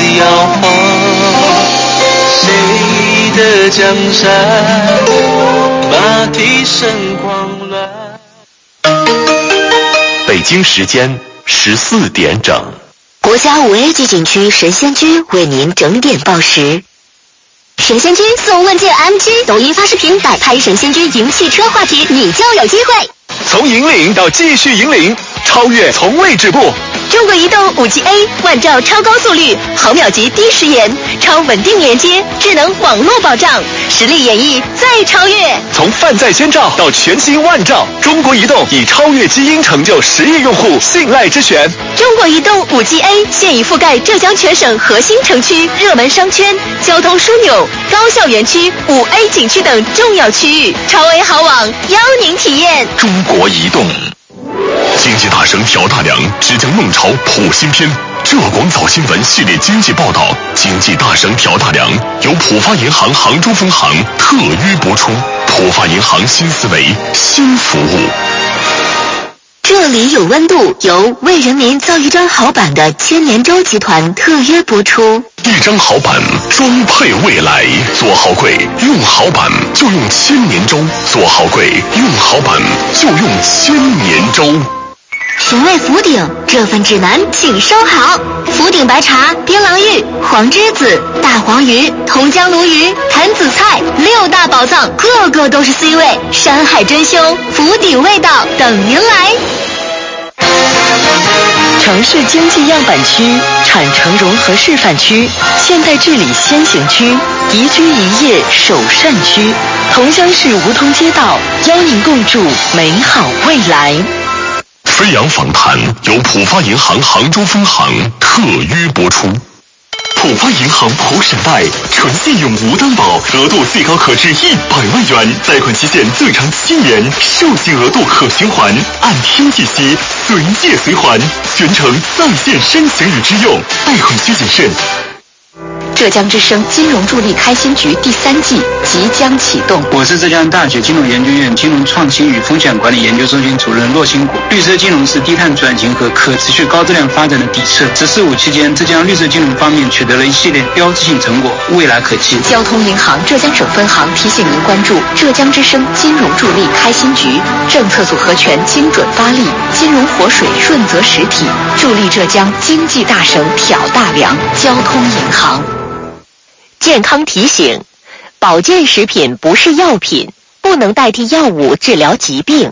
摇晃，谁的江山马蹄声慌乱。 北京时间14点整。 国家5A 级景区神仙居为您整点报时。神仙居送问界 MG 抖音发视频摆拍神仙居赢汽车话题，你就有机会。 从引领到继续引领，超越从未止步。 中国移动 5G-A 万兆超高速率，毫秒级低时延，超稳定连接，智能网络保障，实力演绎再超越。 从泛在千兆到全新万兆，中国移动以超越基因成就10亿用户信赖之选。 中国移动 5G-A 现已覆盖浙江全省核心城区、热门商圈、交通枢纽、高校园区、5A 景区等重要区域，超 A 好网邀您体验。 中国移动。经济大省挑大梁，只将弄潮谱新篇。浙广早新闻系列经济报道，经济大省挑大梁由浦发银行杭州分行特约播出。浦发银行新思维，新服务。 这里有温度，由为人民造一张好板的千年舟集团特约播出。 一张好板，装配未来。做好柜，用好板就用千年舟；做好柜，用好板就用千年舟。 寻味福鼎，这份指南请收好。福鼎白茶、槟榔玉、黄栀子、大黄鱼、同江鲈鱼、坛子菜，6大宝藏，个个都是 C 位，山海珍馐，福鼎味道等您来。城市经济样板区、产城融合示范区、现代治理先行区、宜居宜业首善区，同乡市梧桐街道邀您共筑美好未来。 飞扬访谈由浦发银行杭州分行特约播出。浦发银行普审贷，纯信用无担保，额度最高可至100万元，贷款期限最长7年，授信额度可循环，按天计息，随借随还，全程在线申请与支用，贷款需谨慎。 浙江之声金融助力开新局第3季即将启动。 我是浙江大学金融研究院金融创新与风险管理研究中心主任骆新谷。绿色金融是低碳转型和可持续高质量发展的底色。“十四五”期间，浙江绿色金融方面取得了一系列标志性成果，未来可期。 交通银行浙江省分行提醒您关注浙江之声金融助力开新局，政策组合拳精准发力，金融活水润泽实体，助力浙江经济大省挑大梁。交通银行。健康提醒：保健食品不是药品，不能代替药物治疗疾病。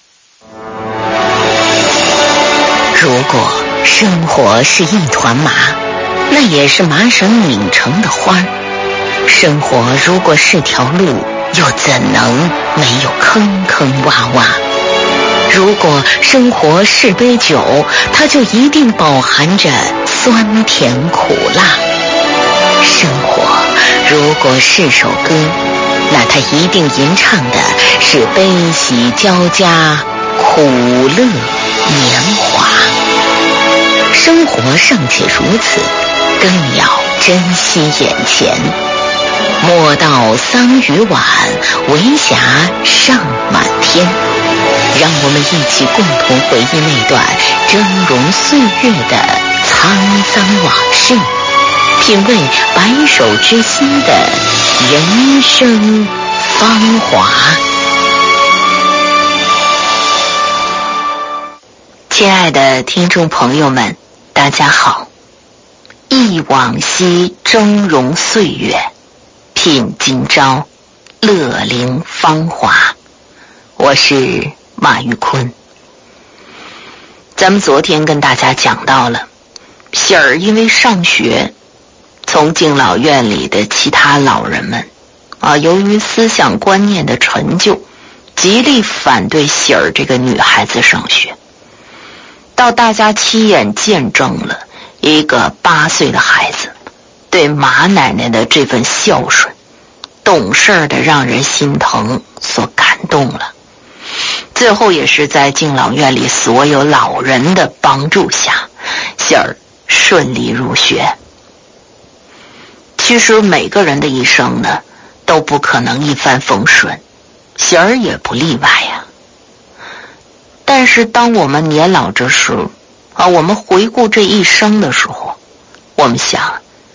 如果生活是一团麻，那也是麻绳拧成的花儿。生活如果是条路，又怎能没有坑坑洼洼？如果生活是杯酒，它就一定饱含着酸甜苦辣。生活如果是首歌，那它一定吟唱的是悲喜交加，苦乐年华。生活尚且如此，更要珍惜眼前。莫道桑榆晚，为霞尚满天。让我们一起共同回忆那段峥嵘岁月的沧桑往事，品味白首之心的人生芳华。亲爱的听众朋友们，大家好。忆往昔峥嵘岁月，品今朝乐龄芳华。我是马玉坤。咱们昨天跟大家讲到了，喜儿因为上学，从敬老院里的其他老人们由于思想观念的陈旧，极力反对喜儿这个女孩子上学。到大家亲眼见证了一个8岁的孩子对马奶奶的这份孝顺，懂事的让人心疼，所感动了。最后也是在敬老院里所有老人的帮助下，喜儿顺利入学。其实每个人的一生呢，都不可能一帆风顺，喜儿也不例外呀。但是当我们年老之时我们回顾这一生的时候，我们想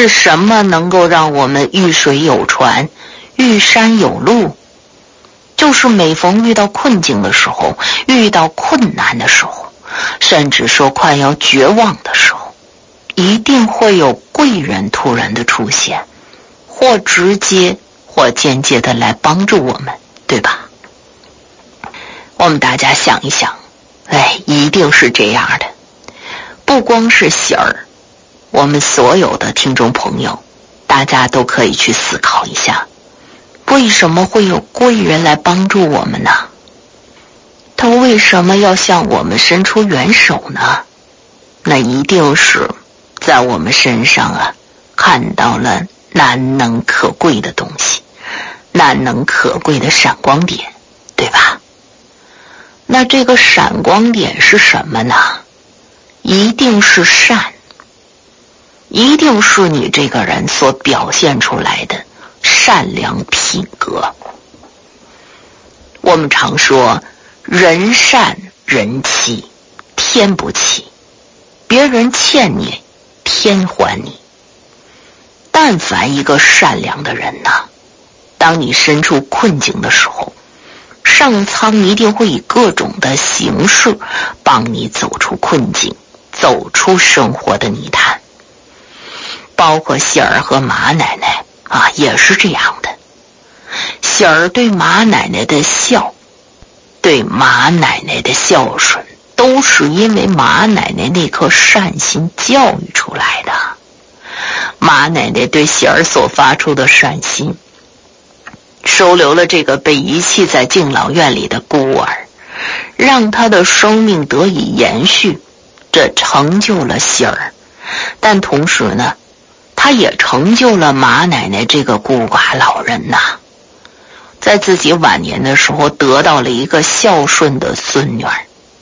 是什么能够让我们遇水有船，遇山有路？就是每逢遇到困境的时候，遇到困难的时候，甚至说快要绝望的时候，一定会有贵人突然的出现，或直接或间接的来帮助我们，对吧？我们大家想一想，一定是这样的。不光是喜儿，我们所有的听众朋友，大家都可以去思考一下，为什么会有贵人来帮助我们呢？他为什么要向我们伸出援手呢？那一定是在我们身上看到了难能可贵的东西，难能可贵的闪光点，对吧？那这个闪光点是什么呢？一定是善，一定是你这个人所表现出来的善良品格。我们常说人善人欺，天不欺，别人欠你，天还你。但凡一个善良的人呢，当你身处困境的时候，上苍一定会以各种的形式帮你走出困境，走出生活的泥潭。包括喜儿和马奶奶也是这样的。喜儿对马奶奶的孝，对马奶奶的孝顺，都是因为马奶奶那颗善心教育出来的。马奶奶对喜儿所发出的善心，收留了这个被遗弃在敬老院里的孤儿，让他的生命得以延续，这成就了喜儿。但同时呢，他也成就了马奶奶这个孤寡老人呐，在自己晚年的时候得到了一个孝顺的孙女儿。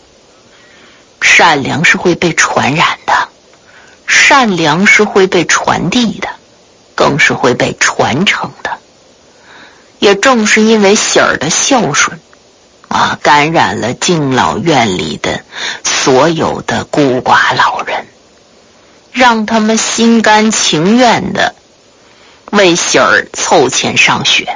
善良是会被传染的，善良是会被传递的，更是会被传承的。也正是因为喜儿的孝顺感染了敬老院里的所有的孤寡老人，让他们心甘情愿的为喜儿凑钱上学。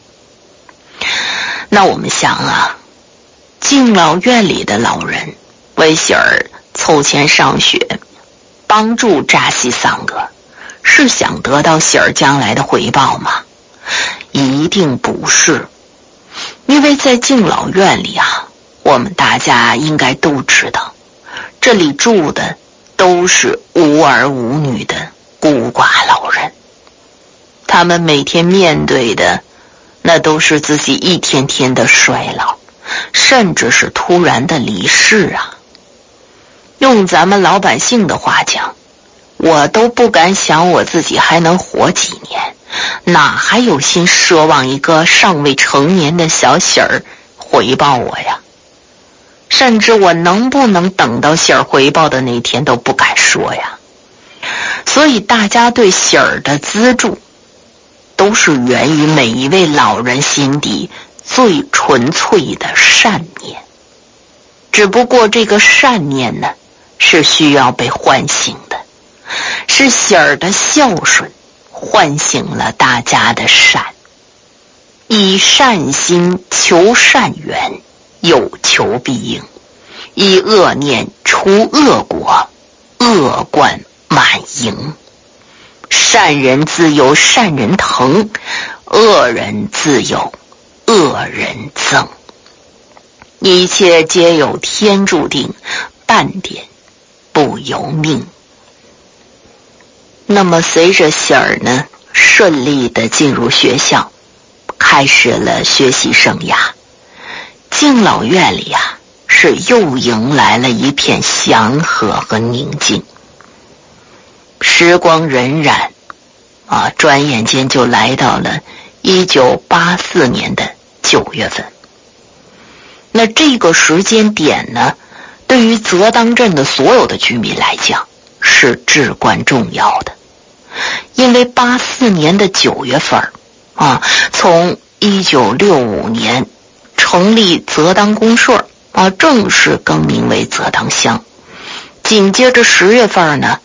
那我们想敬老院里的老人为喜儿凑钱上学，帮助扎西桑格，是想得到喜儿将来的回报吗？一定不是。因为在敬老院里我们大家应该都知道，这里住的都是无儿无女的孤寡老人，他们每天面对的那都是自己一天天的衰老，甚至是突然的离世用咱们老百姓的话讲，我都不敢想我自己还能活几年，哪还有心奢望一个尚未成年的小喜儿回报我呀？甚至我能不能等到喜儿回报的那天都不敢说呀。所以大家对喜儿的资助都是源于每一位老人心底最纯粹的善念，只不过这个善念呢，是需要被唤醒的，是喜儿的孝顺唤醒了大家的善。以善心求善缘，有求必应；以恶念除恶果，恶贯满盈。善人自有善人疼，恶人自有恶人憎。一切皆有天注定，半点不由命。那么随着喜儿呢顺利的进入学校，开始了学习生涯，敬老院里是又迎来了一片祥和和宁静。时光荏苒转眼间就来到了1984年的9月份。那这个时间点呢，对于泽当镇的所有的居民来讲是至关重要的。因为84年的9月份从1965年成立泽当公社正式更名为泽当乡。紧接着10月份呢，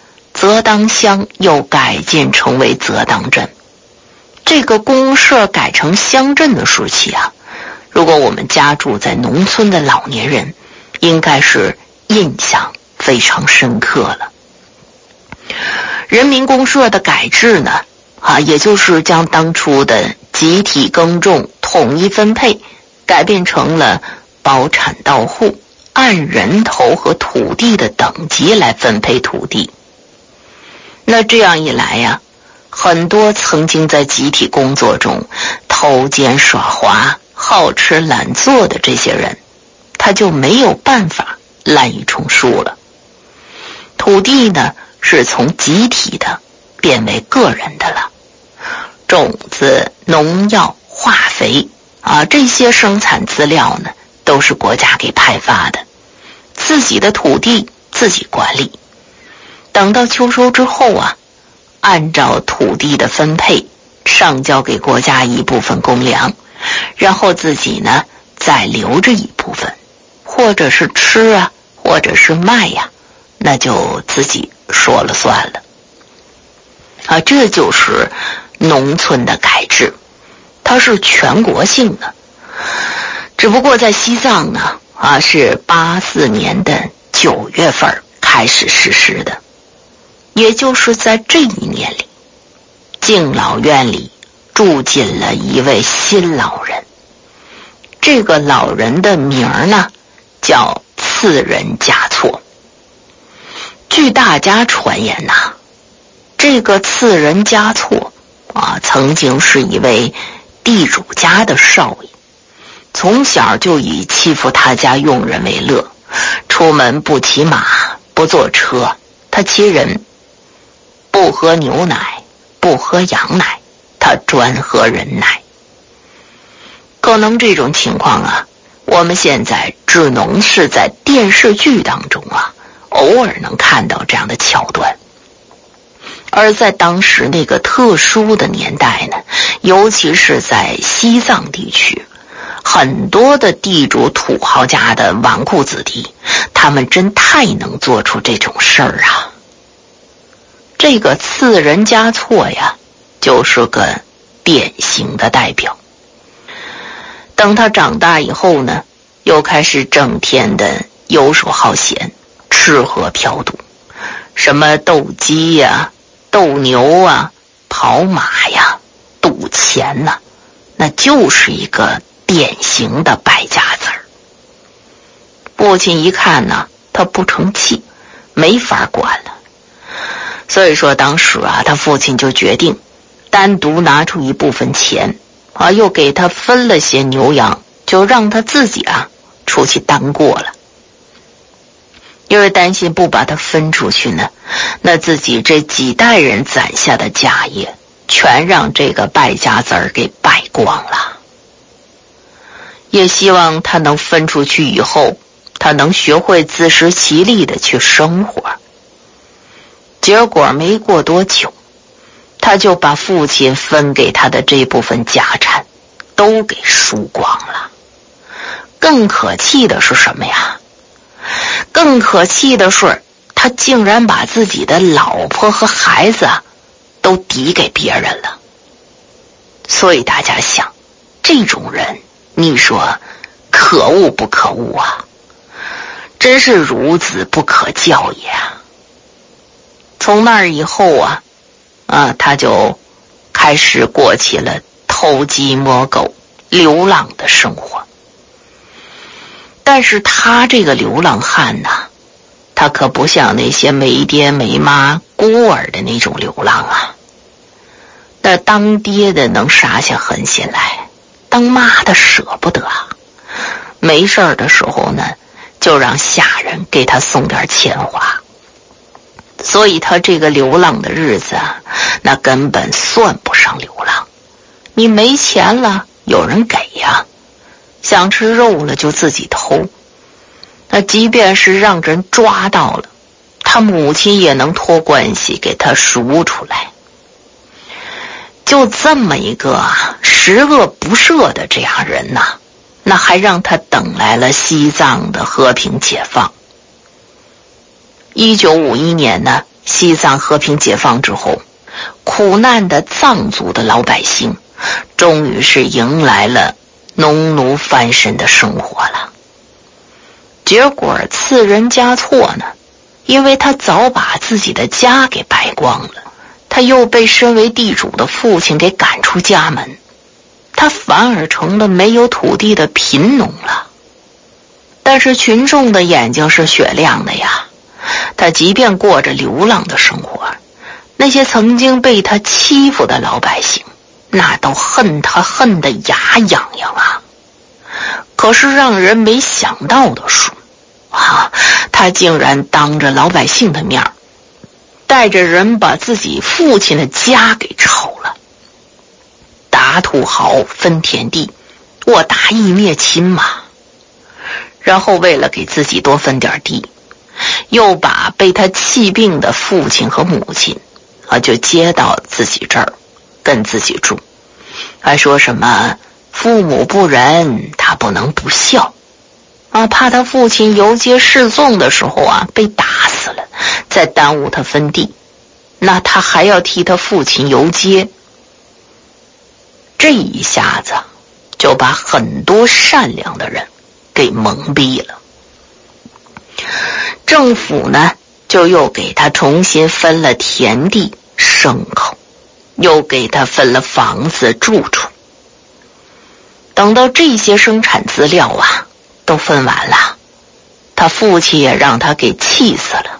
泽当乡又改建成为泽当镇。这个公社改成乡镇的时期啊，如果我们家住在农村的老年人，应该是印象非常深刻了。人民公社的改制呢，也就是将当初的集体耕种统一分配改变成了包产到户，按人头和土地的等级来分配土地。那这样一来呀，很多曾经在集体工作中偷奸耍滑、好吃懒做的这些人，他就没有办法滥竽充数了。土地呢，是从集体的变为个人的了。种子、农药、化肥这些生产资料呢，都是国家给派发的，自己的土地自己管理。等到秋收之后啊，按照土地的分配上交给国家一部分公粮，然后自己呢再留着一部分，或者是吃啊，或者是卖呀，那就自己说了算了。这就是农村的改制，它是全国性的。只不过在西藏呢，是84年的9月份开始实施的。也就是在这一年里，敬老院里住进了一位新老人。这个老人的名呢，叫次仁嘉措。据大家传言呐，这个次仁嘉措曾经是一位地主家的少爷，从小就以欺负他家佣人为乐，出门不骑马，不坐车，他骑人，不喝牛奶，不喝羊奶，他专喝人奶。可能这种情况我们现在只能是在电视剧当中偶尔能看到这样的桥段。而在当时那个特殊的年代呢，尤其是在西藏地区，很多的地主土豪家的纨绔子弟，他们真太能做出这种事儿啊。这个次仁嘉措呀，就是个典型的代表。等他长大以后呢，又开始整天的游手好闲，吃喝嫖赌，什么斗鸡呀、斗牛啊、跑马呀、赌钱呐，那就是一个典型的败家子儿。父亲一看呢，他不成器，没法管了。所以说当时他父亲就决定单独拿出一部分钱又给他分了些牛羊，就让他自己出去当过了。因为担心不把他分出去呢，那自己这几代人攒下的家业全让这个败家子儿给败光了。也希望他能分出去以后，他能学会自食其力的去生活。结果没过多久，他就把父亲分给他的这部分家产都给输光了。更可气的是什么呀？更可气的是，他竟然把自己的老婆和孩子都抵给别人了。所以大家想，这种人，你说可恶不可恶啊？真是孺子不可教也啊！从那儿以后他就开始过起了偷鸡摸狗、流浪的生活。但是他这个流浪汉他可不像那些没爹没妈、孤儿的那种流浪那当爹的能杀下狠心来，当妈的舍不得没事儿的时候呢，就让下人给他送点钱花。所以他这个流浪的日子那根本算不上流浪。你没钱了，有人给呀，想吃肉了就自己偷。那即便是让人抓到了，他母亲也能托关系给他赎出来。就这么一个十恶不赦的这样人那还让他等来了西藏的和平解放。1951年呢， 西藏和平解放之后，苦难的藏族的老百姓终于是迎来了农奴翻身的生活了。结果次人嘉措呢，因为他早把自己的家给败光了，他又被身为地主的父亲给赶出家门，他反而成了没有土地的贫农了。但是群众的眼睛是雪亮的呀，他即便过着流浪的生活，那些曾经被他欺负的老百姓，那都恨他恨得牙痒痒啊。可是让人没想到的是他竟然当着老百姓的面，带着人把自己父亲的家给抄了。打土豪分田地，我大义灭亲嘛。然后为了给自己多分点地，又把被他气病的父亲和母亲就接到自己这儿跟自己住，还说什么父母不仁，他不能不孝怕他父亲游街示众的时候被打死了，再耽误他分地，那他还要替他父亲游街。这一下子就把很多善良的人给蒙蔽了。政府呢就又给他重新分了田地牲口，又给他分了房子住处。等到这些生产资料都分完了，他父亲也让他给气死了。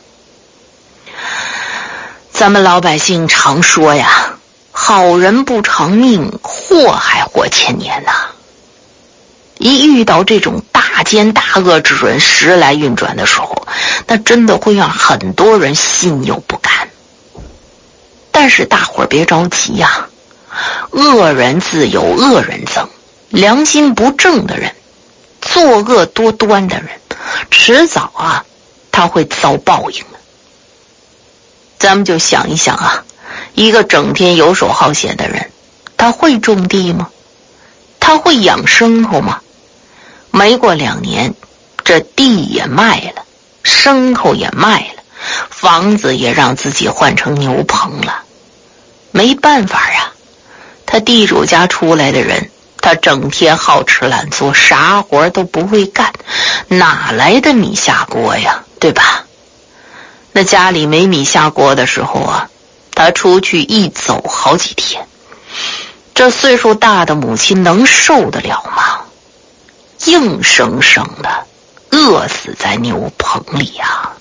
咱们老百姓常说呀，好人不长命，祸害活千年呐。一遇到这种大奸大恶之人时来运转的时候，那真的会让很多人心有不甘。但是大伙儿别着急呀，恶人自有恶人憎，良心不正的人，作恶多端的人，迟早他会遭报应的。咱们就想一想一个整天游手好闲的人，他会种地吗？他会养牲口吗？没过2年，这地也卖了，牲口也卖了，房子也让自己换成牛棚了。没办法他地主家出来的人，他整天好吃懒做，啥活都不会干，哪来的米下锅呀，对吧？那家里没米下锅的时候他出去一走好几天，这岁数大的母亲能受得了吗？硬生生的饿死在牛棚里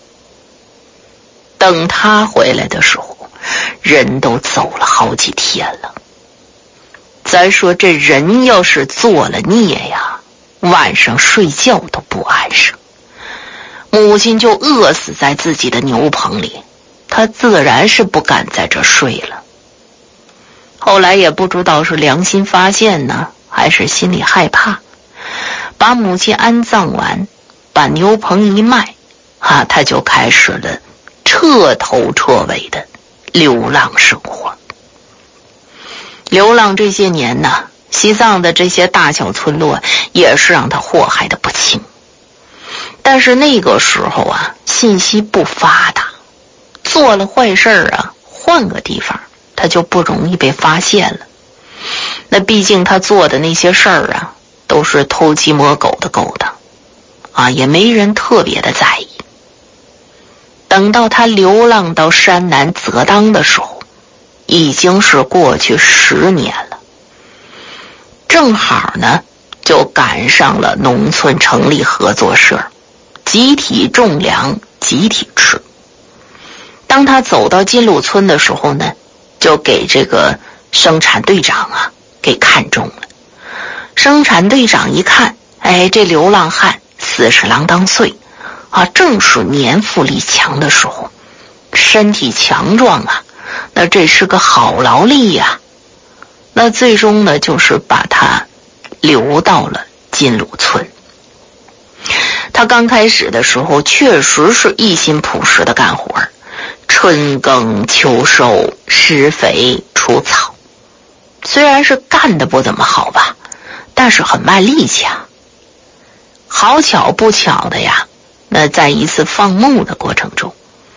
等他回来的时候，人都走了好几天了。咱说这人要是做了孽晚上睡觉都不安生。母亲就饿死在自己的牛棚里，他自然是不敢在这睡了。后来也不知道是良心发现呢，还是心里害怕，把母亲安葬完，把牛棚一卖他就开始了彻头彻尾的流浪生活。流浪这些年呢，西藏的这些大小村落也是让他祸害的不轻。但是那个时候信息不发达，做了坏事换个地方他就不容易被发现了。那毕竟他做的那些事儿都是偷鸡摸狗的勾当也没人特别的在意。等到他流浪到山南泽当的时候，已经是过去10年了。正好呢就赶上了农村成立合作社，集体种粮，集体吃。当他走到金鲁村的时候呢，就给这个生产队长给看中了。生产队长一看，这流浪汉40郎当岁正是年富力强的时候，身体强壮那这是个好劳力那最终呢就是把他留到了金鲁村。他刚开始的时候确实是一心朴实的干活，春耕秋收，施肥除草。虽然是干得不怎么好吧，但是很卖力气好巧不巧的那在一次放牧的过程中，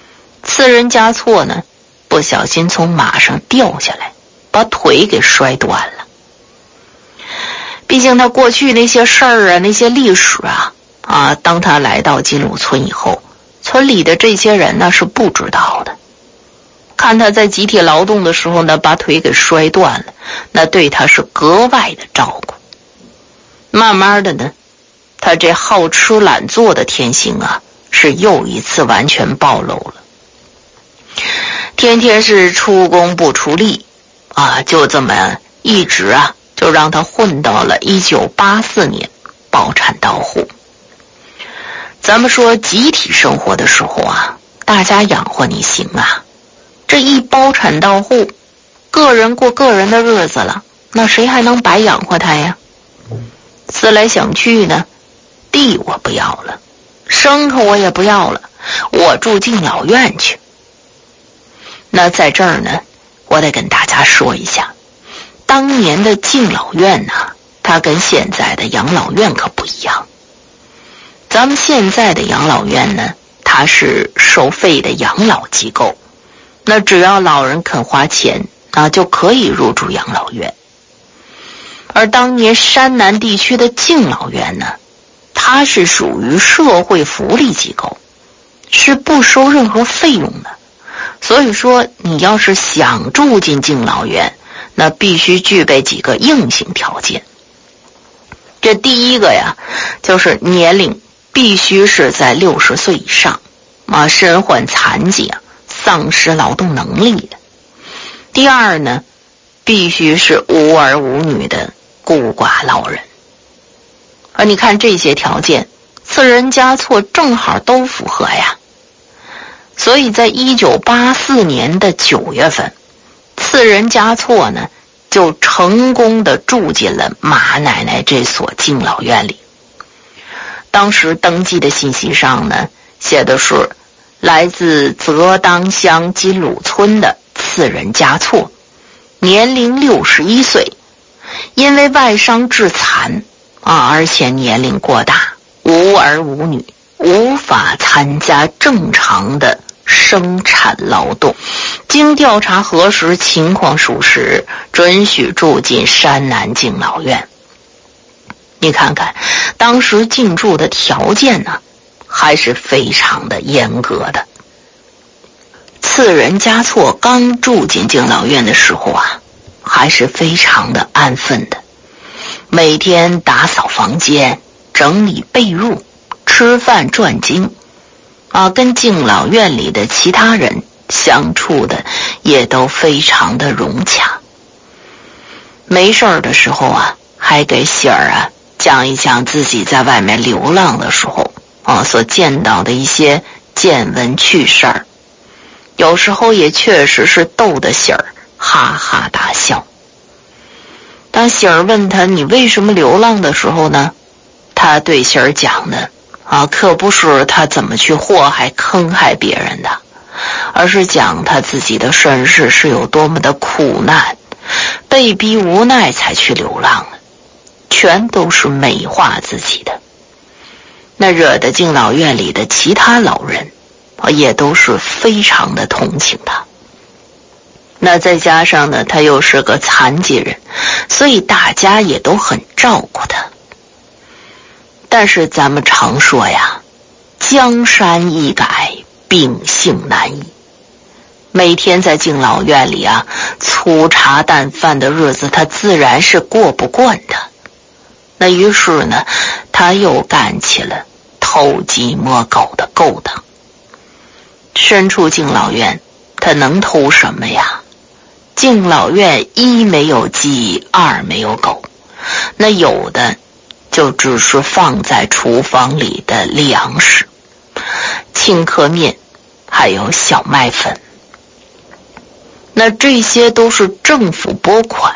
次人嘉措呢，不小心从马上掉下来，把腿给摔断了。毕竟他过去那些事儿啊，那些历史啊，当他来到金鲁村以后，村里的这些人呢是不知道的。看他在集体劳动的时候呢，把腿给摔断了，那对他是格外的照顾。慢慢的呢，他这好吃懒做的天性是又一次完全暴露了。天天是出工不出力就这么一直就让他混到了1984年包产到户。咱们说集体生活的时候大家养活你行这一包产到户，个人过个人的日子了，那谁还能白养活他呀？思来想去呢，地我不要了，牲口我也不要了，我住敬老院去。那在这儿呢，我得跟大家说一下，当年的敬老院它跟现在的养老院可不一样。咱们现在的养老院呢，它是收费的养老机构，那只要老人肯花钱就可以入住养老院。而当年山南地区的敬老院呢，它是属于社会福利机构，是不收任何费用的。所以说你要是想住进敬老院，那必须具备几个硬性条件。这第一个就是年龄必须是在60岁以上身患残疾丧失劳动能力的。第二呢，必须是无儿无女的孤寡老人。而你看这些条件，次人嘉措正好都符合呀。所以在1984年的9月份，次人嘉措呢就成功的住进了马奶奶这所敬老院里。当时登记的信息上呢，写的是来自泽当乡金鲁村的次人嘉措，年龄61岁，因为外伤致残而且年龄过大，无儿无女，无法参加正常的生产劳动。经调查核实情况属实，准许住进山南敬老院。你看看当时进驻的条件呢，还是非常的严格的。次人嘉措刚住进敬老院的时候还是非常的安分的，每天打扫房间，整理被褥，吃饭转经跟敬老院里的其他人相处的也都非常的融洽。没事儿的时候还给喜儿讲一讲自己在外面流浪的时候所见到的一些见闻趣事儿，有时候也确实是逗得喜儿哈哈大笑。当喜儿问他你为什么流浪的时候呢，他对喜儿讲的可不是他怎么去祸害坑害别人的，而是讲他自己的身世是有多么的苦难，被逼无奈才去流浪的，全都是美化自己的。那惹得敬老院里的其他老人也都是非常的同情他。那再加上呢，他又是个残疾人，所以大家也都很照顾他。但是咱们常说江山易改，秉性难移。每天在敬老院里粗茶淡饭的日子，他自然是过不惯的。那于是呢，他又干起了偷鸡摸狗的勾当。身处敬老院，他能偷什么呀？敬老院一没有鸡，二没有狗，那有的就只是放在厨房里的粮食，青稞面还有小麦粉。那这些都是政府拨款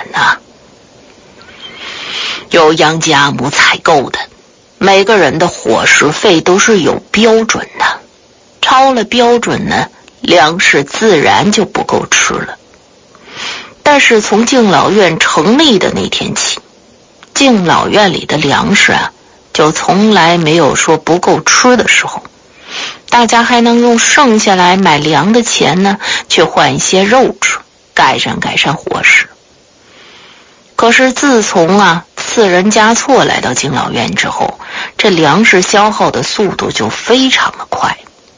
由杨家母采购的，每个人的伙食费都是有标准的，超了标准呢，粮食自然就不够吃了。但是从敬老院成立的那天起，敬老院里的粮食就从来没有说不够吃的时候。 大家还能用剩下来买粮的钱呢，去换一些肉吃，改善伙食。可是自从次仁嘉措来到敬老院之后，这粮食消耗的速度就非常的快。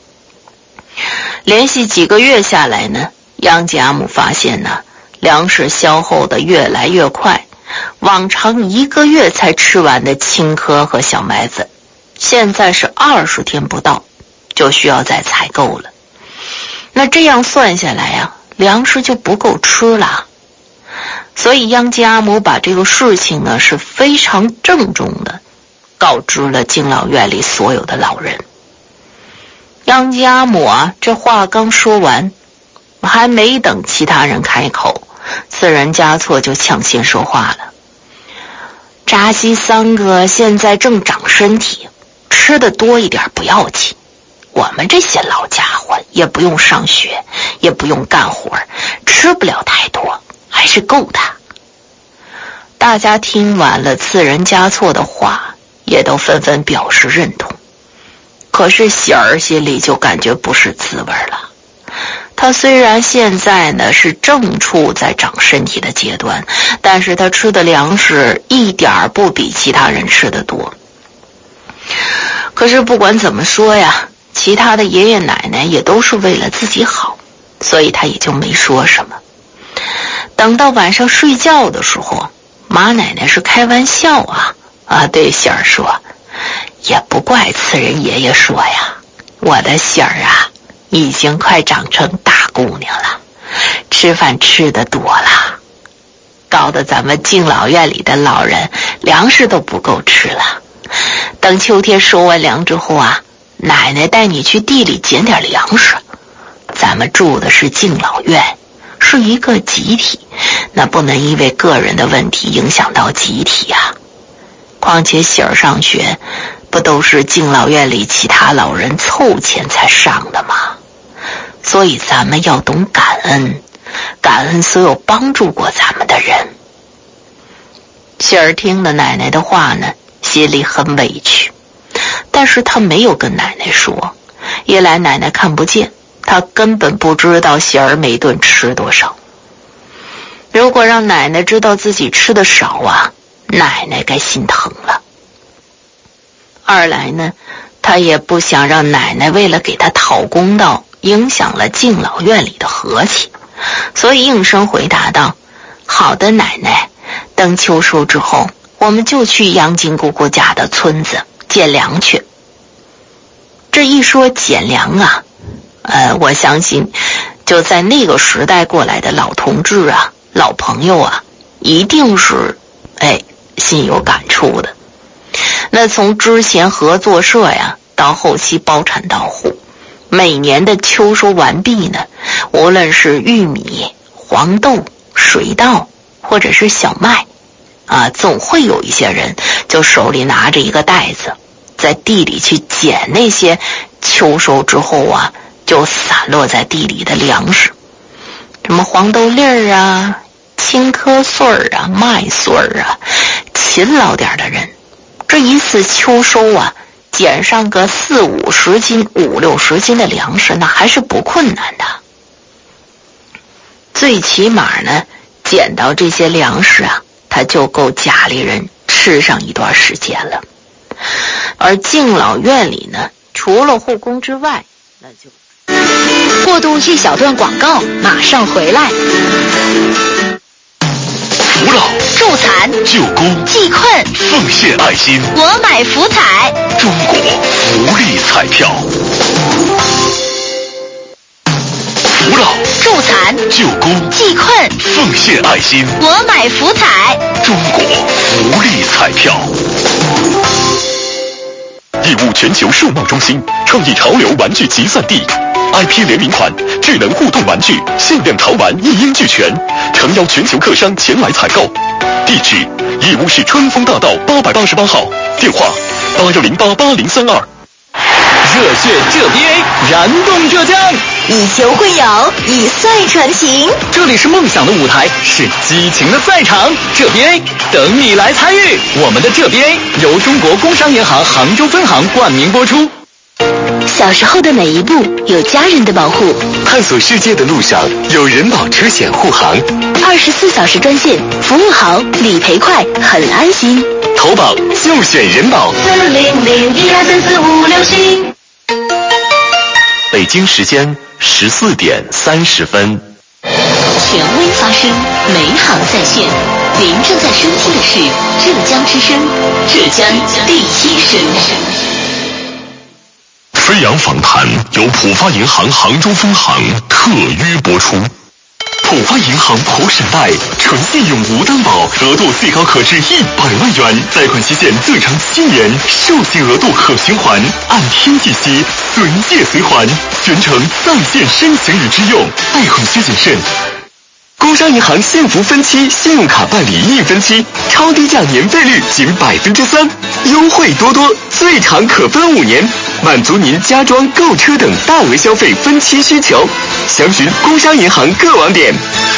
连续几个月下来呢，杨吉阿姆发现呢，粮食消耗的越来越快，往常1个月才吃完的青稞和小麦子，现在是20天不到就需要再采购了。那这样算下来粮食就不够吃了。所以央吉阿姆把这个事情呢是非常郑重的告知了敬老院里所有的老人。央吉阿姆这话刚说完，还没等其他人开口，次仁嘉措就抢先说话了。扎西三哥现在正长身体，吃的多一点不要紧，我们这些老家伙也不用上学，也不用干活，吃不了太多，还是够的。大家听完了次仁嘉措的话，也都纷纷表示认同。可是喜儿心里就感觉不是滋味了。他虽然现在呢是正处在长身体的阶段，但是他吃的粮食一点不比其他人吃的多。可是不管怎么说呀，其他的爷爷奶奶也都是为了自己好，所以他也就没说什么。等到晚上睡觉的时候，马奶奶是开玩笑对喜儿说，也不怪次仁爷爷说呀，我的喜儿已经快长成大姑娘了，吃饭吃得多了，搞得咱们敬老院里的老人粮食都不够吃了。等秋天收完粮之后奶奶带你去地里捡点粮食。咱们住的是敬老院，是一个集体，那不能因为个人的问题影响到集体况且喜儿上学不都是敬老院里其他老人凑钱才上的吗？所以咱们要懂感恩，感恩所有帮助过咱们的人。喜儿听了奶奶的话呢，心里很委屈，但是他没有跟奶奶说，一来奶奶看不见，他根本不知道喜儿每顿吃多少。如果让奶奶知道自己吃的少奶奶该心疼了。二来呢，他也不想让奶奶为了给他讨公道，影响了敬老院里的和气，所以应声回答道，好的奶奶，等秋收之后，我们就去杨金姑姑家的村子捡粮去。这一说捡粮我相信就在那个时代过来的老同志老朋友一定是心有感触的。那从之前合作社到后期包产到户，每年的秋收完毕呢，无论是玉米、黄豆、水稻或者是小麦总会有一些人就手里拿着一个袋子，在地里去捡那些秋收之后就散落在地里的粮食，什么黄豆粒儿青稞穗儿麦穗儿勤劳点的人，这一次秋收捡上个40-50斤、50-60斤的粮食，那还是不困难的。最起码呢，捡到这些粮食他就够家里人吃上一段时间了。而敬老院里呢，除了护工之外，那就过渡一小段广告，马上回来。 扶老、 助残、 救孤、 济困、 奉献爱心， 我买福彩， 中国福利彩票。扶老、 助残、 救孤、 济困、 奉献爱心， 我买福彩， 中国福利彩票。义乌全球数贸中心，创意潮流玩具集散地。IP 联名款、智能互动玩具、限量潮玩一应俱全，诚邀全球客商前来采购。地址：义乌市春风大道888号，电话86088032。 热血浙 BA， 燃动浙江， 以球会友，以赛传情。 这里是梦想的舞台，是激情的赛场。浙 BA 等你来参与。我们的浙 BA 由中国工商银行杭州分行冠名播出。 小时候的每一步有家人的保护， 探索世界的路上有人保车险护航 ，24小时专线，服务好，理赔快，很安心。 投保就选人保。 400123456 北京时间14点30分。 权威发声，美好在线。您正在收听的是浙江之声，浙江第一声。 飞扬访谈由浦发银行杭州分行特约播出。浦发银行普审贷，纯信用无担保，额度最高可至100万元，贷款期限最长7年，授信额度可循环，按天计息，随借随还，全程在线申请与支用，贷款需谨慎。 工商银行幸福分期信用卡办理1分期，超低价年费率仅3%，优惠多多，最长可分5年，满足您家装、购车等大额消费分期需求。详询工商银行各网点。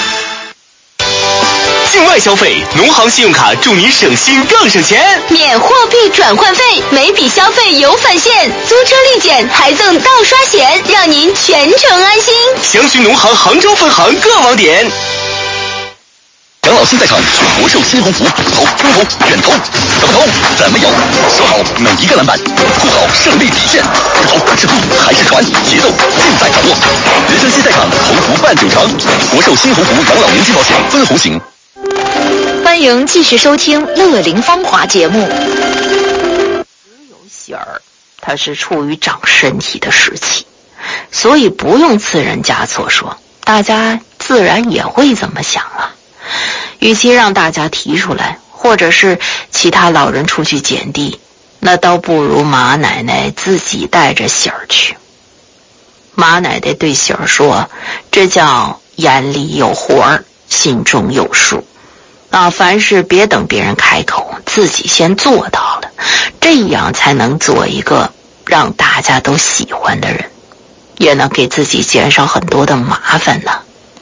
境外消费，农行信用卡祝您省心更省钱， 免货币转换费，每笔消费有返现，租车立减还赠盗刷险，让您全程安心。 详询农行杭州分行各网点。养老新赛场选国寿新鸿福，投、中投、远投，怎么投？怎么游？守好每一个篮板，护好胜利底线。是投是扑还是传？节奏尽在掌握。人生新赛场，鸿福办9成，国寿新鸿福养老年金保险分红型。 欢迎继续收听《乐龄芳华》节目。 只有喜儿，它是处于长身体的时期，所以不用次人加错说，大家自然也会这么想啊。与其让大家提出来，或者是其他老人出去捡地，那倒不如马奶奶自己带着喜儿去。马奶奶对喜儿说，这叫眼里有活儿，心中有数啊，凡事别等别人开口，自己先做到了，这样才能做一个让大家都喜欢的人，也能给自己减少很多的麻烦呢。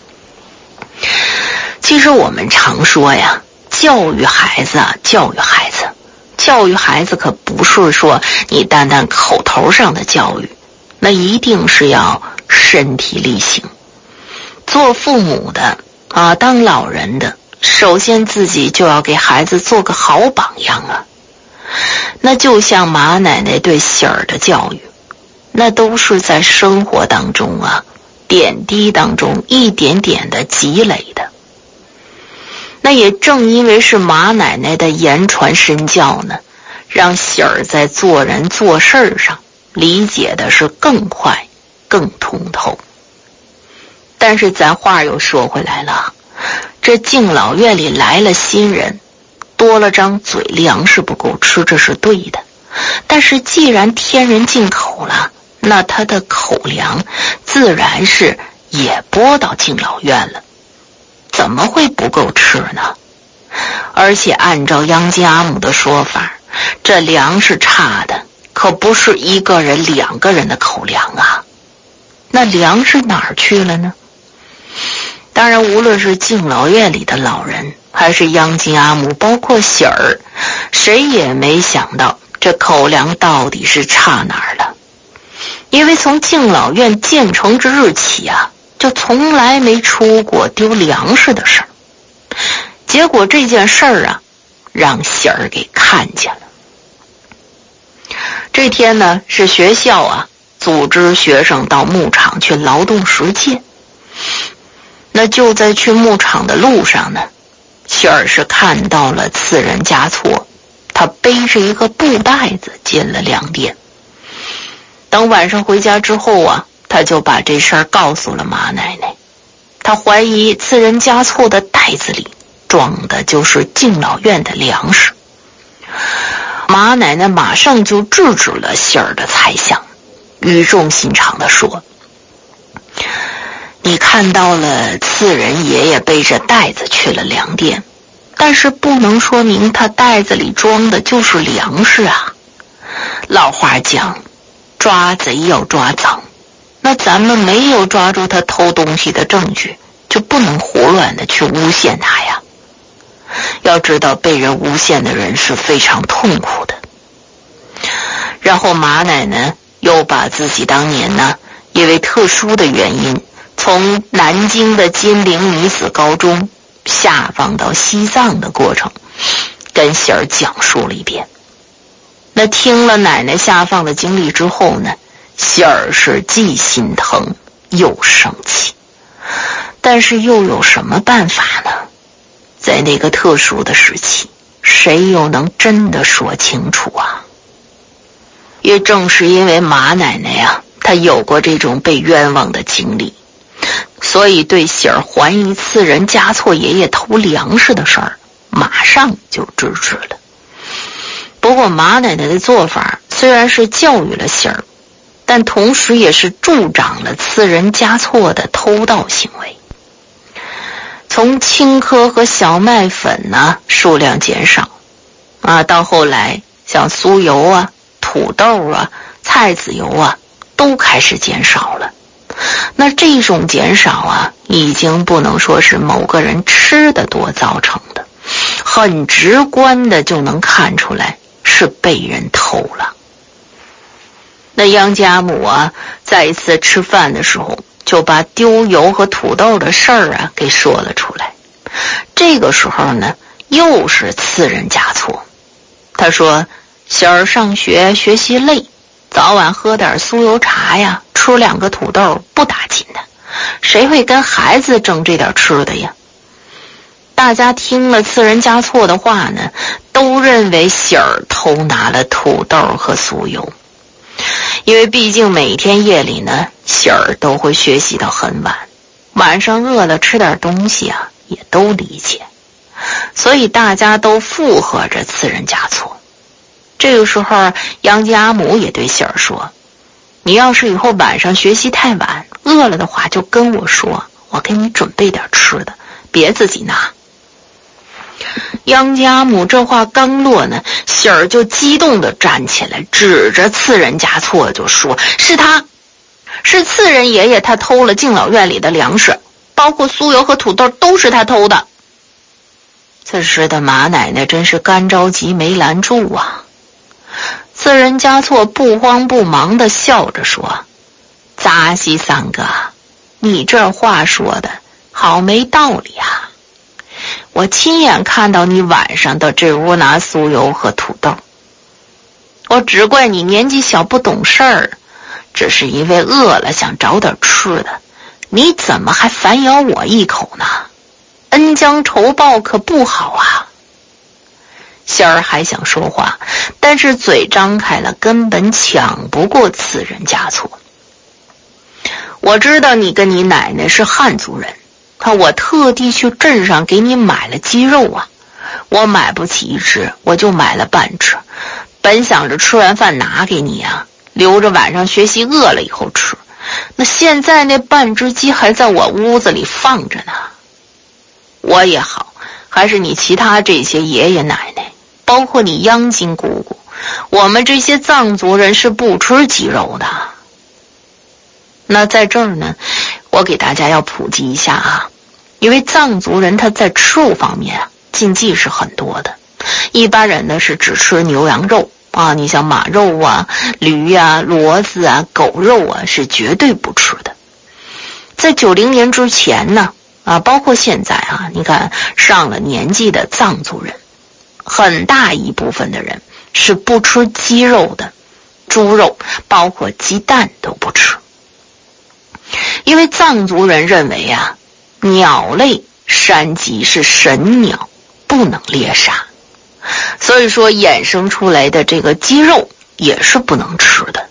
其实我们常说呀，教育孩子啊，教育孩子可不是说你单单口头上的教育，那一定是要身体力行。做父母的啊，当老人的，首先自己就要给孩子做个好榜样啊。那就像马奶奶对喜儿的教育，那都是在生活当中啊，点滴当中一点点的积累的。那也正因为是马奶奶的言传身教呢，让喜儿在做人做事上理解的是更快更通透。但是咱话又说回来了，这敬老院里来了新人，多了张嘴，粮食不够吃，这是对的。但是既然添人进口了，那他的口粮自然是也拨到敬老院了，怎么会不够吃呢？而且按照央金阿姆的说法，这粮食差的可不是一个人2个人的口粮啊，那粮食哪儿去了呢？当然无论是敬老院里的老人，还是央金阿姆，包括喜儿，谁也没想到这口粮到底是差哪儿了。因为从敬老院建成之日起啊，就从来没出过丢粮食的事儿。结果这件事儿啊，让喜儿给看见了。这天呢，是学校啊组织学生到牧场去劳动实践。那就在去牧场的路上呢，喜儿是看到了次人加措，他背着一个布袋子进了粮店。等晚上回家之后啊，他就把这事儿告诉了马奶奶。他怀疑次人加措的袋子里装的就是敬老院的粮食。马奶奶马上就制止了喜儿的猜想，语重心长地说，你看到了次人爷爷背着袋子去了粮店，但是不能说明他袋子里装的就是粮食啊。老话讲，抓贼要抓赃，那咱们没有抓住他偷东西的证据，就不能胡乱的去诬陷他呀。要知道被人诬陷的人是非常痛苦的。然后马奶奶又把自己当年呢因为特殊的原因从南京的金陵女子高中下放到西藏的过程跟喜儿讲述了一遍。那听了奶奶下放的经历之后呢，喜儿是既心疼又生气，但是又有什么办法呢？在那个特殊的时期，谁又能真的说清楚啊？也正是因为马奶奶呀，她有过这种被冤枉的经历，所以对喜儿怀疑次人嘉措爷爷偷粮食的事儿马上就制止了。不过马奶奶的做法虽然是教育了喜儿，但同时也是助长了次人嘉措的偷盗行为。从青稞和小麦粉呢数量减少到后来像酥油啊、土豆啊、菜籽油啊都开始减少了。那这种减少已经不能说是某个人吃的多造成的，很直观的就能看出来是被人偷了。那杨家母在一次吃饭的时候就把丢油和土豆的事儿给说了出来。这个时候呢，又是次人嘉措。他说喜儿上学学习累，早晚喝点酥油茶呀，吃2个土豆不打紧的，谁会跟孩子争这点吃的呀？大家听了次人嘉措的话呢，都认为喜儿偷拿了土豆和酥油。因为毕竟每天夜里呢，喜儿都会学习到很晚，晚上饿了吃点东西也都理解，所以大家都附和着次人嘉措。这个时候杨家母也对喜儿说，你要是以后晚上学习太晚饿了的话就跟我说，我给你准备点吃的，别自己拿。杨家母这话刚落呢，喜儿就激动地站起来，指着次人嘉措就说，是次人爷爷他偷了敬老院里的粮食，包括酥油和土豆都是他偷的。此时的马奶奶真是干着急没拦住次人嘉措不慌不忙地笑着说，杂西三哥，你这话说的好没道理我亲眼看到你晚上到这屋拿酥油和土豆，我只怪你年纪小不懂事儿，只是因为饿了想找点吃的，你怎么还反咬我一口呢？恩将仇报可不好喜儿还想说话，但是嘴张开了根本抢不过次人嘉措。我知道你跟你奶奶是汉族人，我特地去镇上给你买了鸡肉我买不起一只，我就买了半只，本想着吃完饭拿给你留着晚上学习饿了以后吃，那现在那半只鸡还在我屋子里放着呢。我也好，还是你其他这些爷爷奶奶，包括你央金姑姑，我们这些藏族人是不吃鸡肉的。那在这儿呢，我给大家要普及一下因为藏族人他在吃肉方面禁忌是很多的。一般人呢是只吃牛羊肉你像马肉驴骡子狗肉是绝对不吃的。在90年之前呢包括现在你看上了年纪的藏族人，很大一部分的人是不吃鸡肉的，猪肉包括鸡蛋都不吃。因为藏族人认为鸟类山鸡是神鸟，不能猎杀，所以说衍生出来的这个鸡肉也是不能吃的。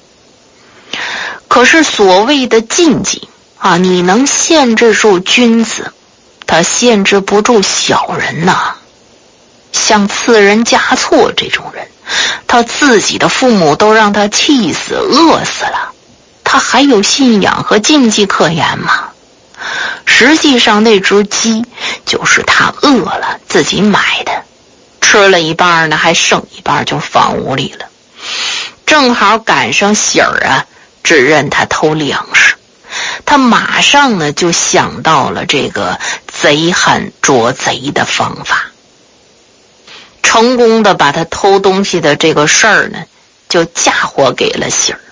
可是所谓的禁忌你能限制住君子，他限制不住小人像次人嘉措这种人，他自己的父母都让他气死饿死了，他还有信仰和禁忌可言吗？实际上那只鸡就是他饿了自己买的，吃了一半呢，还剩一半就放屋里了。正好赶上喜儿指认他偷粮食，他马上呢就想到了这个贼喊捉贼的方法，成功的把他偷东西的这个事儿呢就嫁祸给了喜儿。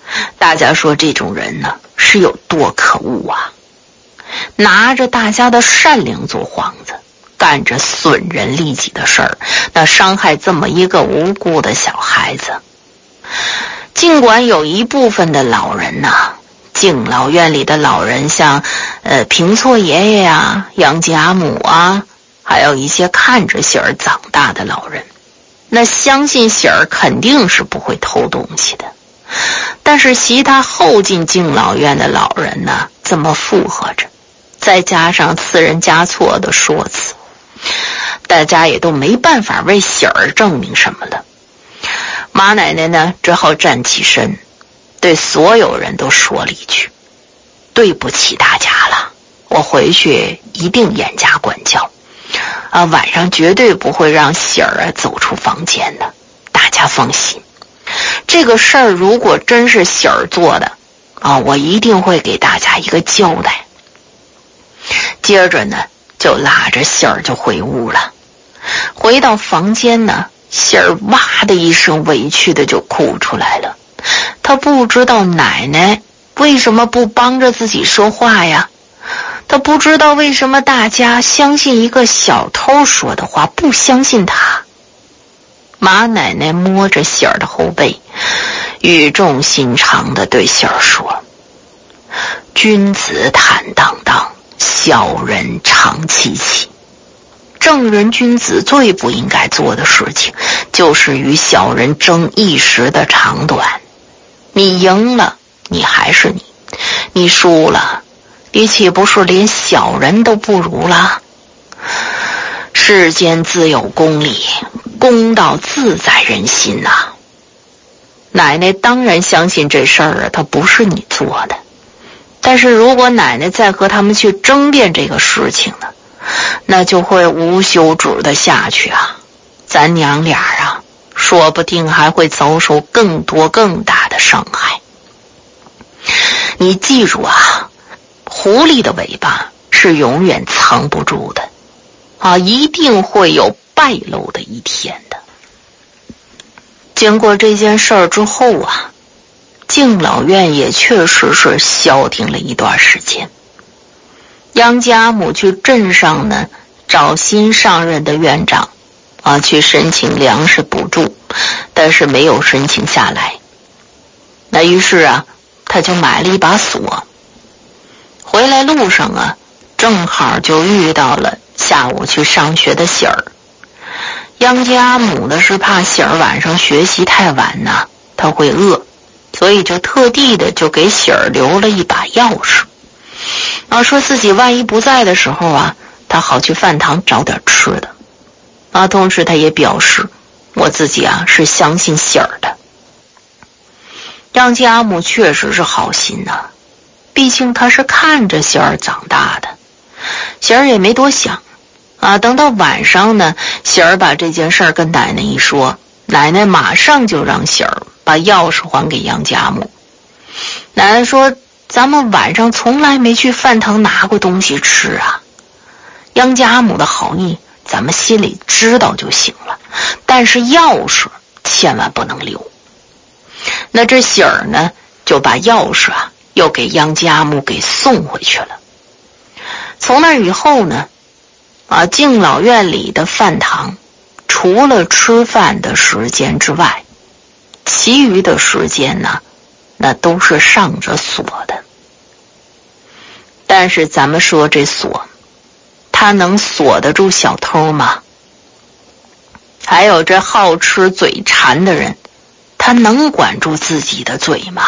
大家说这种人呢是有多可恶啊！拿着大家的善良做幌子，干着损人利己的事儿，那伤害这么一个无辜的小孩子。尽管有一部分的老人呢，敬老院里的老人像平措爷爷啊、杨家母啊，还有一些看着喜儿长大的老人，那相信喜儿肯定是不会偷东西的。但是其他后进敬老院的老人呢，这么附和着，再加上次人加错的说辞，大家也都没办法为喜儿证明什么了。马奶奶呢，只好站起身，对所有人都说了一句：对不起大家了，我回去一定严加管教晚上绝对不会让喜儿走出房间的，大家放心。这个事儿如果真是喜儿做的我一定会给大家一个交代。接着呢，就拉着喜儿就回屋了。回到房间呢，喜儿哇的一声委屈的就哭出来了。他不知道奶奶为什么不帮着自己说话呀，他不知道为什么大家相信一个小偷说的话，不相信他。马奶奶摸着喜儿的后背，语重心长地对喜儿说：君子坦荡荡，小人长戚戚。正人君子最不应该做的事情，就是与小人争一时的长短。你赢了，你还是你；你输了，你岂不是连小人都不如了？世间自有公理，公道自在人心呐。奶奶当然相信这事儿它不是你做的，但是如果奶奶再和他们去争辩这个事情呢，那就会无休止的下去啊。咱娘俩说不定还会遭受更多更大的伤害。你记住狐狸的尾巴是永远藏不住的一定会有败露的一天的。经过这件事儿之后敬老院也确实是消停了一段时间。杨家母去镇上呢，找新上任的院长去申请粮食补助，但是没有申请下来。那于是他就买了一把锁。回来路上正好就遇到了下午去上学的喜儿。杨家母呢是怕喜儿晚上学习太晚他会饿，所以就特地的就给喜儿留了一把钥匙说自己万一不在的时候他好去饭堂找点吃的同时他也表示我自己是相信喜儿的。杨家母确实是好心毕竟他是看着喜儿长大的。喜儿也没多想等到晚上呢，喜儿把这件事儿跟奶奶一说，奶奶马上就让喜儿把钥匙还给杨家母。奶奶说咱们晚上从来没去饭堂拿过东西吃杨家母的好意咱们心里知道就行了，但是钥匙千万不能留。那这喜儿呢就把钥匙又给杨家母给送回去了。从那以后呢敬老院里的饭堂除了吃饭的时间之外，其余的时间呢那都是上着锁的。但是咱们说这锁它能锁得住小偷吗？还有这好吃嘴馋的人，他能管住自己的嘴吗？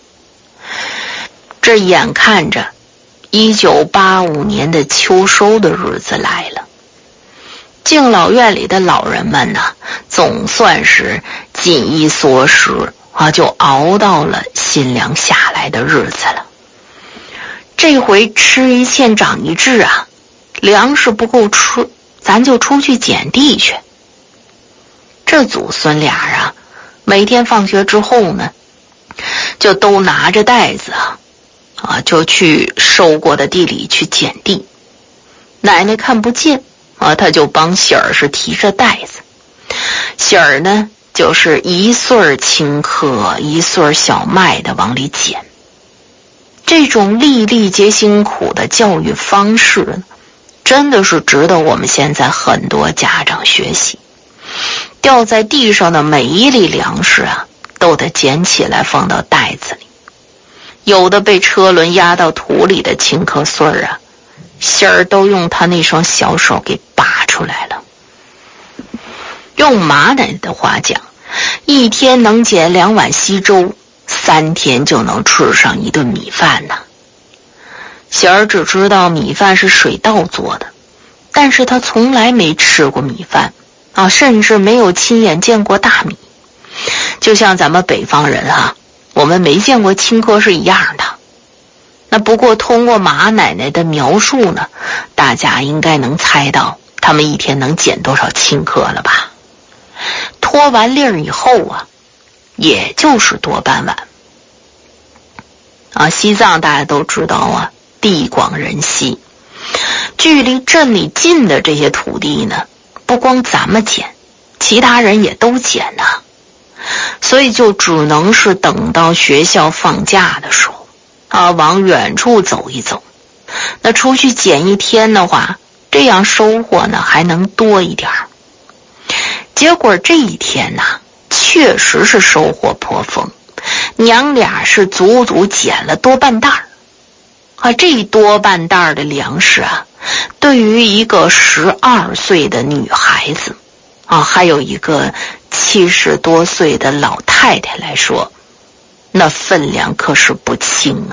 这眼看着1985年的秋收的日子来了，敬老院里的老人们总算是紧衣缩食就熬到了新粮下来的日子了。这回吃一堑长一智粮食不够吃，咱就出去捡地去。这祖孙俩每天放学之后呢，就都拿着袋子就去收过的地里去捡地。奶奶看不见他就帮喜儿是提着袋子。喜儿呢就是一穗青稞一穗小麦的往里捡。这种粒粒皆辛苦的教育方式真的是值得我们现在很多家长学习。掉在地上的每一粒粮食都得捡起来放到袋子里。有的被车轮压到土里的青稞穗芯儿都用他那双小手给拔出来了。用马奶奶的话讲，一天能捡2碗稀粥，3天就能吃上一顿米饭呢。喜儿只知道米饭是水稻做的，但是他从来没吃过米饭甚至没有亲眼见过大米。就像咱们北方人我们没见过青稞是一样的。那不过通过马奶奶的描述呢，大家应该能猜到他们一天能捡多少青稞了吧？脱完粒儿以后也就是多半碗。西藏大家都知道地广人稀，距离镇里近的这些土地呢，不光咱们捡，其他人也都捡呢。所以就只能是等到学校放假的时候往远处走一走。那出去捡一天的话，这样收获呢还能多一点。结果这一天确实是收获颇丰，娘俩是足足捡了多半袋这多半袋的粮食对于一个12岁的女孩子还有一个70多岁的老太太来说，那分量可是不轻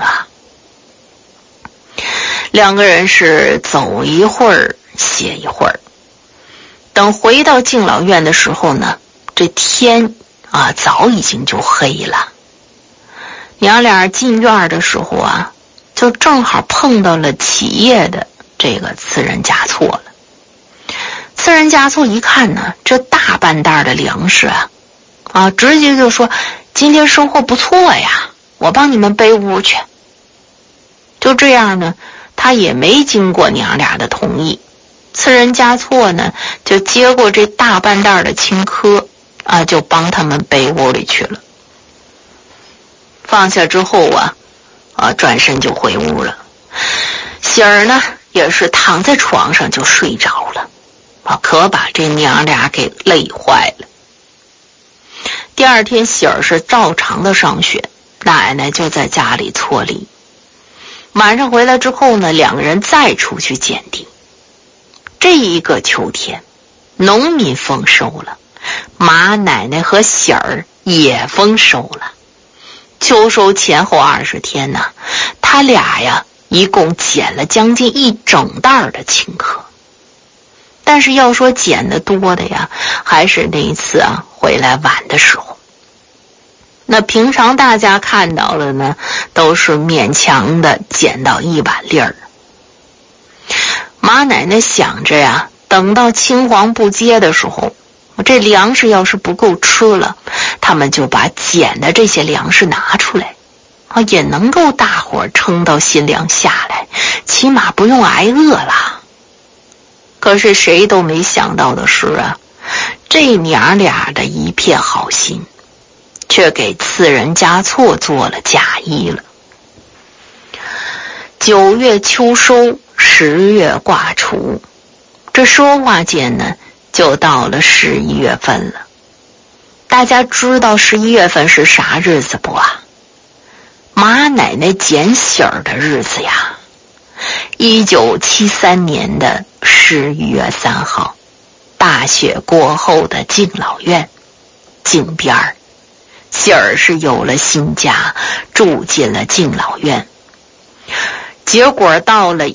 两个人是走一会儿歇一会儿。等回到敬老院的时候呢，这天早已经就黑了。娘俩进院的时候就正好碰到了起夜的这个次仁嘉措了。次仁嘉措一看呢，这大半袋的粮食直接就说：“今天收获不错呀，我帮你们背屋去。”就这样呢，他也没经过娘俩的同意，次仁嘉措呢就接过这大半袋的青稞就帮他们背屋里去了。放下之后转身就回屋了。喜儿呢也是躺在床上就睡着了可把这娘俩给累坏了。第二天喜儿是照常的上学，奶奶就在家里搓梨。晚上回来之后呢，两个人再出去捡地。这一个秋天，农民丰收了，马奶奶和喜儿也丰收了。秋收前后20天呢，他俩一共捡了将近1整袋的青稞。但是要说捡得多的还是那一次回来晚的时候。那平常大家看到了呢，都是勉强的捡到1碗粒儿。马奶奶想着等到青黄不接的时候，这粮食要是不够吃了，他们就把捡的这些粮食拿出来也能够大伙撑到新粮下来，起码不用挨饿了。可是谁都没想到的是这娘俩的一片好心却给次仁嘉措做了假意了。9月秋收，10月挂锄，这说话间呢就到了11月份了。大家知道11月份是啥日子不马奶奶捡喜儿的日子呀。1973年的11月3号，大雪过后的敬老院井边儿，喜儿是有了新家，住进了敬老院。结果到了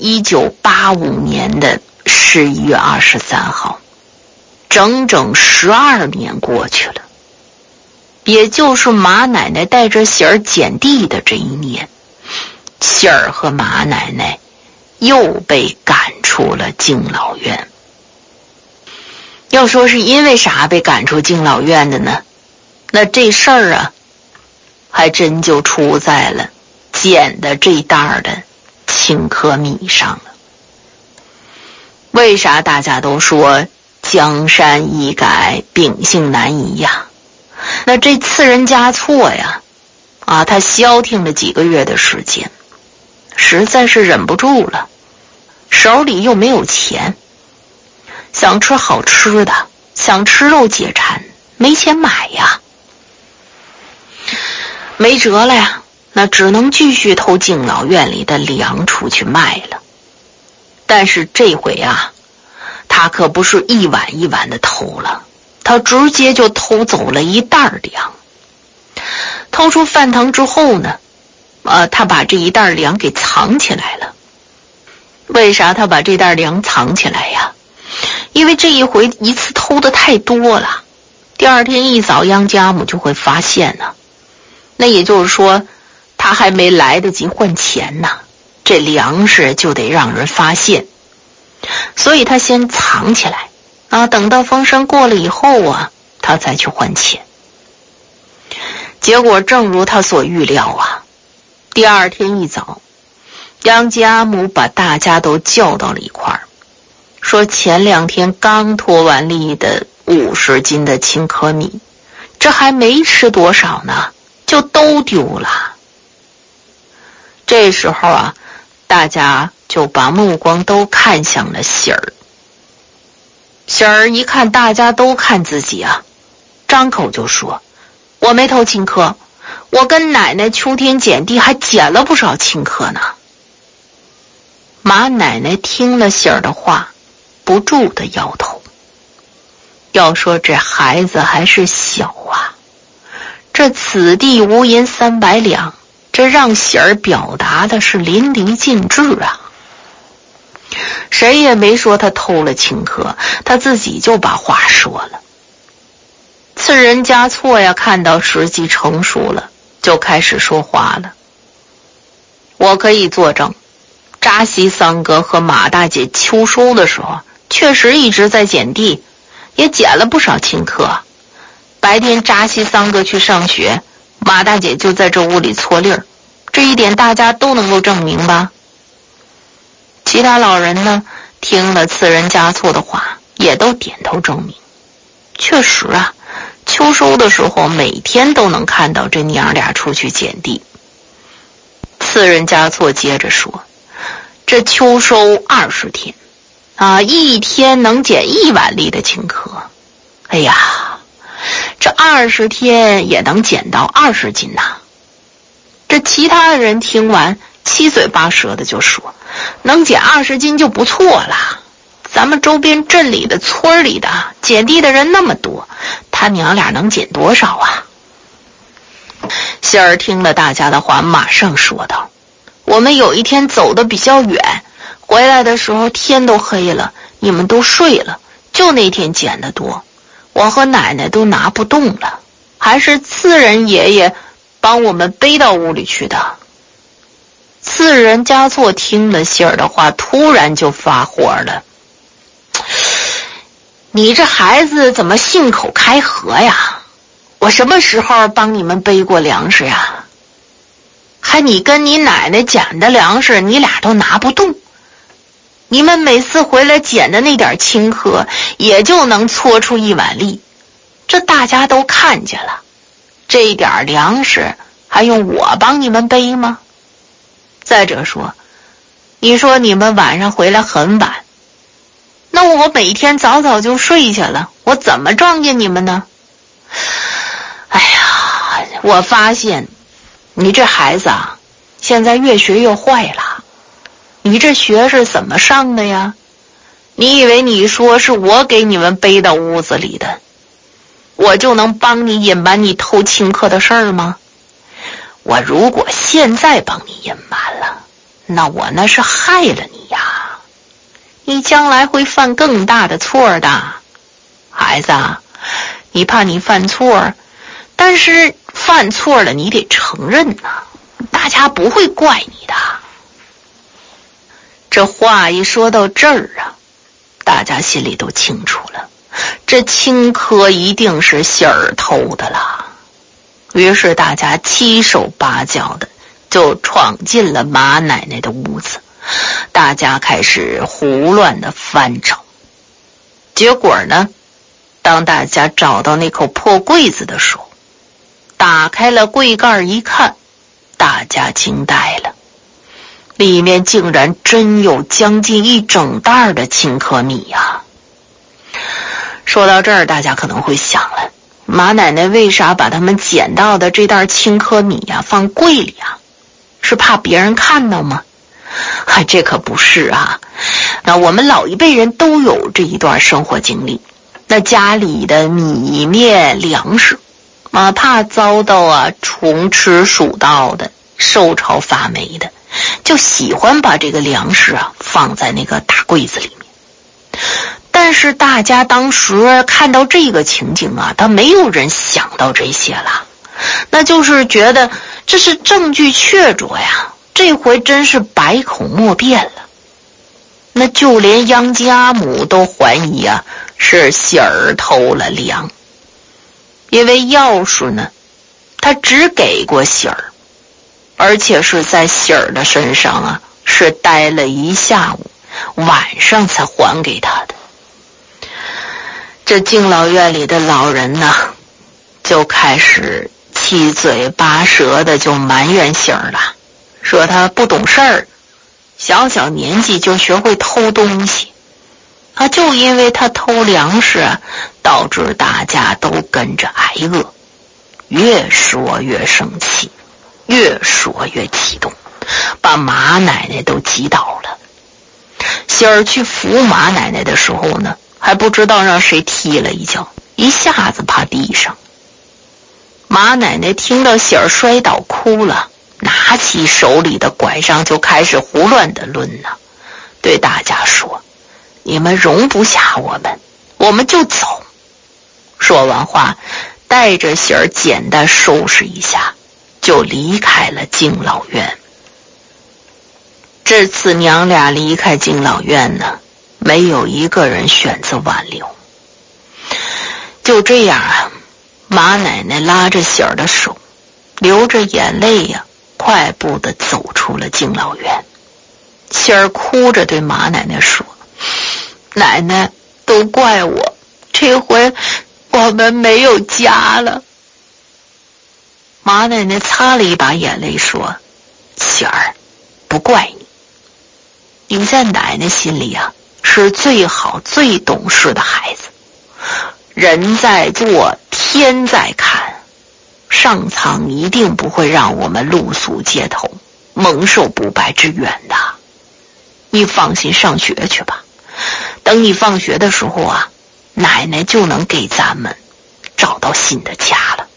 1985年的11月23号，整整12年过去了。也就是马奶奶带着喜儿捡地的这一年，喜儿和马奶奶又被赶出了敬老院。要说是因为啥被赶出敬老院的呢？那这事儿还真就出在了捡的这袋的青稞米上了。为啥大家都说江山易改，秉性难移呀？ 那这次人嘉措呀，他消停了几个月的时间，实在是忍不住了，手里又没有钱，想吃好吃的，想吃肉解馋，没钱买呀，没辙了呀，那只能继续偷敬老院里的粮出去卖了。但是这回他可不是一碗一碗的偷了，他直接就偷走了一袋粮。偷出饭堂之后呢，他把这一袋粮给藏起来了。为啥他把这袋粮藏起来呀？因为这一回一次偷的太多了，第二天一早杨家母就会发现呢。那也就是说，他还没来得及换钱呢，这粮食就得让人发现，所以他先藏起来等到风声过了以后他才去换钱。结果正如他所预料第二天一早，杨家母把大家都叫到了一块儿，说前2天刚脱完粒的50斤的青稞米，这还没吃多少呢，就都丢了。这时候大家就把目光都看向了喜儿。喜儿一看大家都看自己张口就说：“我没偷青稞，我跟奶奶秋天捡地还捡了不少青稞呢。”马奶奶听了喜儿的话，不住地摇头。要说这孩子还是小这此地无银300两，这让喜儿表达的是淋漓尽致谁也没说他偷了青稞，他自己就把话说了。次人嘉措看到时机成熟了，就开始说话了。我可以作证，扎西三哥和马大姐秋收的时候，确实一直在捡地，也捡了不少青稞。白天扎西三哥去上学，马大姐就在这屋里搓粒儿，这一点大家都能够证明吧？其他老人呢，听了次人嘉措的话，也都点头证明。确实秋收的时候每天都能看到这娘俩出去捡地。次人嘉措接着说，这秋收20天一天能捡1碗粒的青稞，哎呀，这20天也能捡到20斤这其他的人听完七嘴八舌的就说，能捡20斤就不错了，咱们周边镇里的村里的捡地的人那么多，他娘俩能捡多少喜儿听了大家的话，马上说道，我们有一天走得比较远，回来的时候天都黑了，你们都睡了，就那天捡得多，我和奶奶都拿不动了，还是次人爷爷帮我们背到屋里去的。次人嘉措听了喜儿的话，突然就发火了，你这孩子怎么信口开河呀？我什么时候帮你们背过粮食呀？还你跟你奶奶捡的粮食你俩都拿不动，你们每次回来捡的那点青稞也就能搓出1碗粒，这大家都看见了，这一点粮食还用我帮你们背吗？再者说，你说你们晚上回来很晚，那我每天早早就睡下了，我怎么撞见你们呢？哎呀，我发现你这孩子现在越学越坏了。你这学是怎么上的呀？你以为你说是我给你们背到屋子里的，我就能帮你隐瞒你偷青稞的事儿吗？我如果现在帮你隐瞒了，那我那是害了你呀，你将来会犯更大的错的。孩子你怕你犯错，但是犯错了你得承认大家不会怪你的。这话一说到这儿大家心里都清楚了，这青稞一定是喜儿偷的了。于是大家七手八脚的就闯进了马奶奶的屋子，大家开始胡乱的翻找。结果呢，当大家找到那口破柜子的时候， 打开了柜盖一看，大家惊呆了，里面竟然真有将近1整袋的青稞米呀！说到这儿，大家可能会想了，马奶奶为啥把他们捡到的这袋青稞米呀放柜里啊？是怕别人看到吗？这可不是啊。那我们老一辈人都有这一段生活经历，那家里的米面粮食怕遭到虫吃鼠盗的，受潮发霉的，就喜欢把这个粮食放在那个大柜子里面。但是大家当时看到这个情景他没有人想到这些了，那就是觉得这是证据确凿呀，这回真是百口莫辩了。那就连杨家母都怀疑是喜儿偷了粮，因为钥匙呢，他只给过喜儿，而且是在喜儿的身上是待了1下午，晚上才还给他的。这敬老院里的老人呢，就开始七嘴八舌的就埋怨喜儿了，说他不懂事儿，小小年纪就学会偷东西，就因为他偷粮食导致大家都跟着挨饿。越说越生气，越说越激动，把马奶奶都击倒了。喜儿去扶马奶奶的时候呢，还不知道让谁踢了一脚，一下子趴地上。马奶奶听到喜儿摔倒哭了，拿起手里的拐杖就开始胡乱的抡对大家说，你们容不下我们就走。说完话，带着喜儿简单收拾一下，就离开了敬老院。这次娘俩离开敬老院呢，没有一个人选择挽留。就这样马奶奶拉着喜儿的手，流着眼泪快步地走出了敬老院。喜儿哭着对马奶奶说，奶奶，都怪我，这回我们没有家了。马奶奶擦了一把眼泪说，喜儿，不怪你，你在奶奶心里是最好最懂事的孩子。人在做，天在看，上苍一定不会让我们露宿街头，蒙受不白之冤的。你放心上学去吧，等你放学的时候奶奶就能给咱们找到新的家了。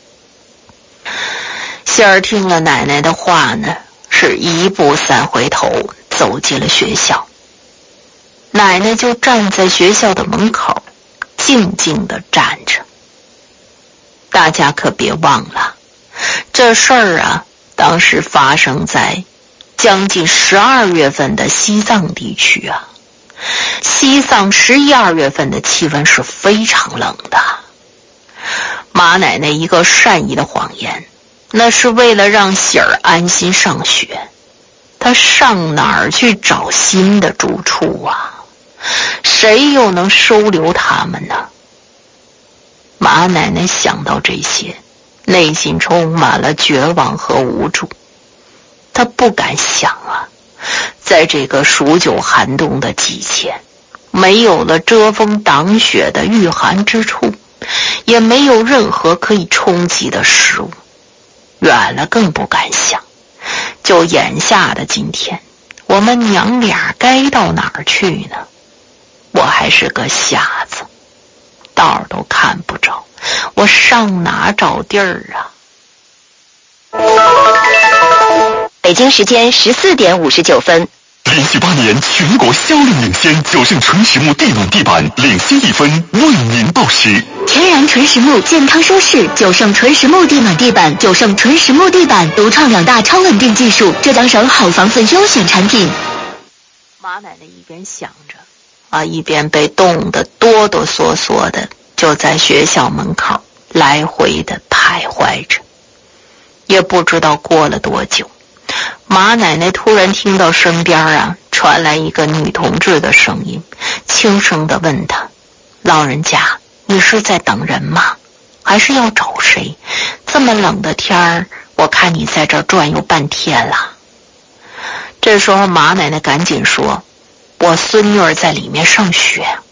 喜儿听了奶奶的话呢，是一步三回头走进了学校。奶奶就站在学校的门口，静静地站着。大家可别忘了，这事儿当时发生在将近12月份的西藏地区西藏11、2月份的气温是非常冷的。马奶奶一个善意的谎言，那是为了让喜儿安心上学，她上哪儿去找新的住处谁又能收留他们呢？马奶奶想到这些，内心充满了绝望和无助。她不敢想在这个数9寒冬的季节，没有了遮风挡雪的御寒之处，也没有任何可以充饥的食物。远了更不敢想，就眼下的今天，我们娘俩该到哪儿去呢？我还是个瞎子，道都看不着，我上哪找地儿北京时间14点59分。 连续8年全国销量领先，9胜纯实木地暖地板领先1分，为您报时。 天然纯实木，健康舒适，9胜纯实木地暖地板，9胜纯实木地板独创2大超稳定技术，浙江省好房子优选产品。 马奶奶一边想着一边被冻得哆哆嗦嗦的，就在学校门口来回的徘徊着。也不知道过了多久，马奶奶突然听到身边传来一个女同志的声音，轻声地问她，老人家，你是在等人吗？还是要找谁？ 这么冷的天儿，我看你在这儿转悠半天了。这时候马奶奶赶紧说，我孙女儿在里面上学，